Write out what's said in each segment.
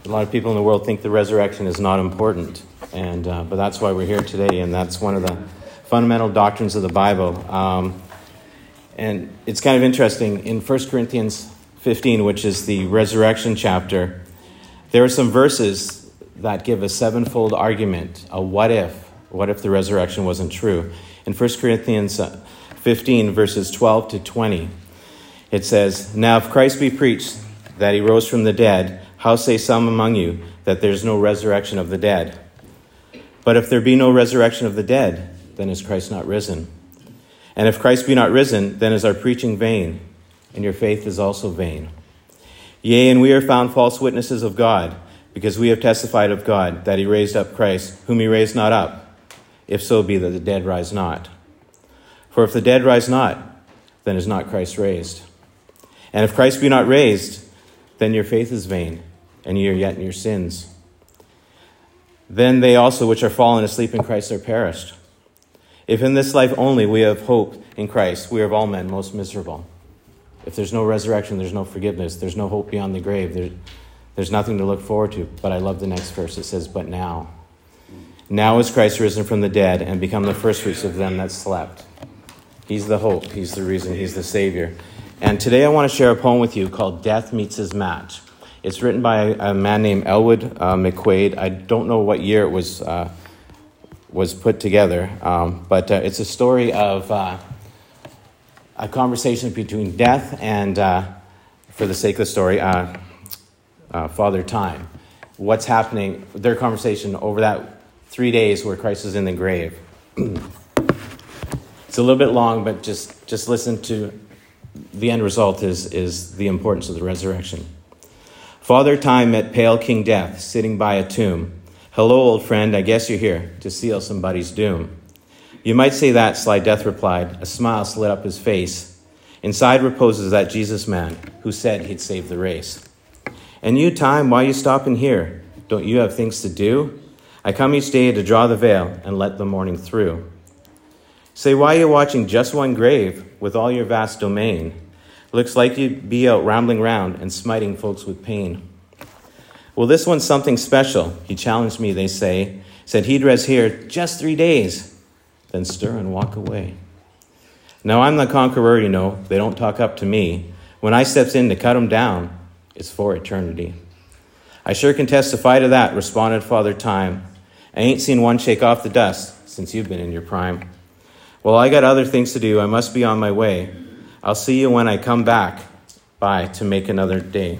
A lot of people in the world think the resurrection is not important, and but that's why we're here today, and that's one of the fundamental doctrines of the Bible. And it's kind of interesting. In 1 Corinthians 15, which is the resurrection chapter, there are some verses that give a sevenfold argument, a what if the resurrection wasn't true. In 1 Corinthians 15, verses 12 to 20, it says, "Now if Christ be preached that he rose from the dead, how say some among you that there's no resurrection of the dead? But if there be no resurrection of the dead, then is Christ not risen? And if Christ be not risen, then is our preaching vain, and your faith is also vain. Yea, and we are found false witnesses of God, because we have testified of God that he raised up Christ, whom he raised not up, if so be that the dead rise not. For if the dead rise not, then is not Christ raised. And if Christ be not raised, then your faith is vain, and ye are yet in your sins. Then they also which are fallen asleep in Christ are perished. If in this life only we have hope in Christ, we are of all men most miserable." If there's no resurrection, there's no forgiveness, there's no hope beyond the grave, there's nothing to look forward to. But I love the next verse. It says, "But now is Christ risen from the dead and become the firstfruits of them that slept." He's the hope, he's the reason, he's the Savior. And today I want to share a poem with you called "Death Meets His Match." It's written by a man named Elwood McQuaid. I don't know what year it was put together, but it's a story of a conversation between death and, for the sake of the story, Father Time. What's happening, their conversation over that 3 days where Christ is in the grave. It's a little bit long, but just listen to the end result is the importance of the resurrection. "Father Time met pale King Death sitting by a tomb. 'Hello, old friend, I guess you're here to seal somebody's doom.' 'You might say that,' sly Death replied. A smile slid up his face. 'Inside reposes that Jesus man who said he'd save the race. And you, Time, why you stopping here? Don't you have things to do? I come each day to draw the veil and let the morning through. Say, why you watching just one grave with all your vast domain? Looks like you'd be out rambling round and smiting folks with pain. Well, this one's something special. He challenged me, they say. Said he'd rest here just 3 days, then stir and walk away. Now I'm the conqueror, you know. They don't talk up to me. When I steps in to cut 'em down, it's for eternity. I sure can testify to that, responded Father Time. I ain't seen one shake off the dust since you've been in your prime. Well, I got other things to do. I must be on my way. I'll see you when I come back by to make another day.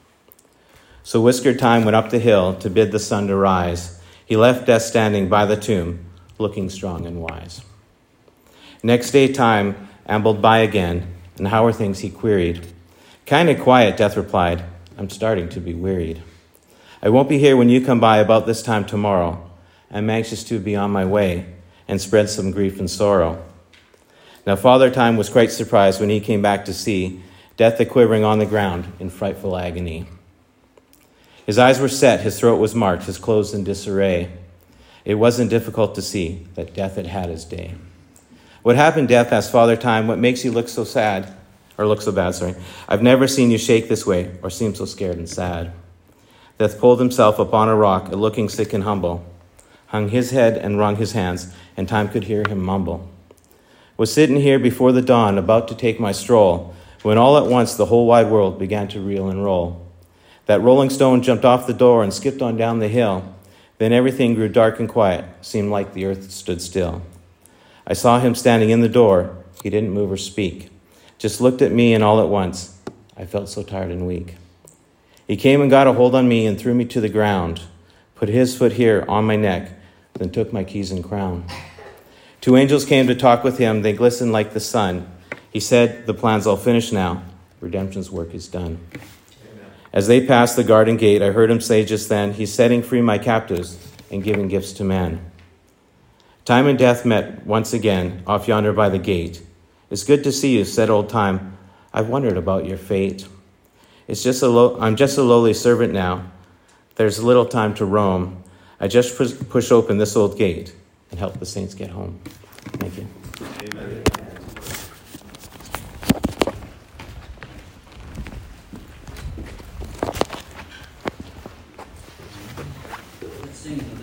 So Whiskered Time went up the hill to bid the sun to rise. He left Death standing by the tomb, looking strong and wise. Next day Time ambled by again, and how are things, he queried. Kind of quiet, Death replied. I'm starting to be wearied. I won't be here when you come by about this time tomorrow. I'm anxious to be on my way and spread some grief and sorrow. Now Father Time was quite surprised when he came back to see Death a-quivering on the ground in frightful agony. His eyes were set, his throat was marked, his clothes in disarray. It wasn't difficult to see that Death had had his day. What happened, Death? Asked Father Time. What makes you look so sad? Or look so bad, sorry. I've never seen you shake this way or seem so scared and sad. Death pulled himself up on a rock, looking sick and humble, hung his head and wrung his hands, and Time could hear him mumble. Was sitting here before the dawn, about to take my stroll, when all at once the whole wide world began to reel and roll. That rolling stone jumped off the door and skipped on down the hill. Then everything grew dark and quiet, seemed like the earth stood still. I saw him standing in the door. He didn't move or speak, just looked at me, and all at once, I felt so tired and weak. He came and got a hold on me and threw me to the ground, put his foot here on my neck, then took my keys and crown. 2 angels came to talk with him. They glistened like the sun. He said, the plan's all finished now. Redemption's work is done. Amen. As they passed the garden gate, I heard him say just then, he's setting free my captives and giving gifts to men. Time and Death met once again off yonder by the gate. It's good to see you, said old Time. I've wondered about your fate. I'm just a lowly servant now. There's little time to roam. I just push open this old gate and help the saints get home. Thank you. Amen. sing the